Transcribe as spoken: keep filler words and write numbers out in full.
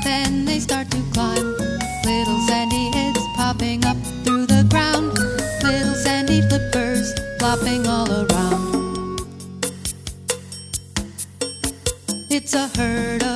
Then they start to climb. Little sandy heads popping up through the ground. Little sandy flippers flopping all around. It's a herd